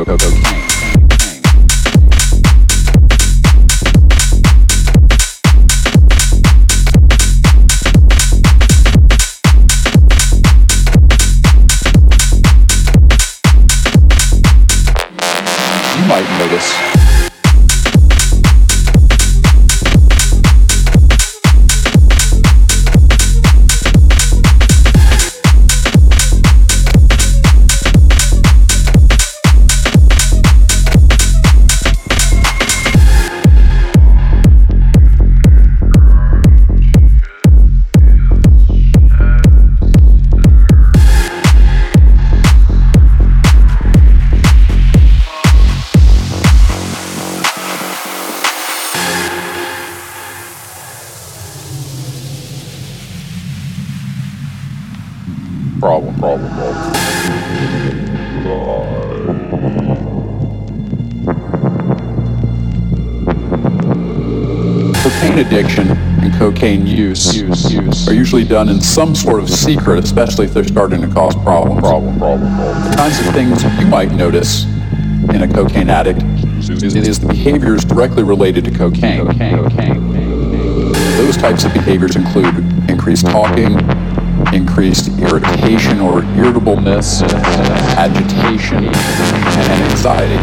Cocaine addiction and cocaine use are usually done in some sort of secret, especially if they're starting to cause problems. The kinds of things you might notice in a cocaine addict is the behaviors directly related to cocaine. Those types of behaviors include increased talking, increased irritation or irritableness, agitation, and anxiety.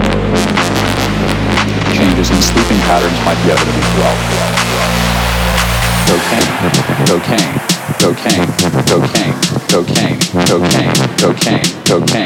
Changes in sleeping patterns might be evident as well. Cocaine, cocaine, cocaine, cocaine, cocaine, cocaine, cocaine, cocaine.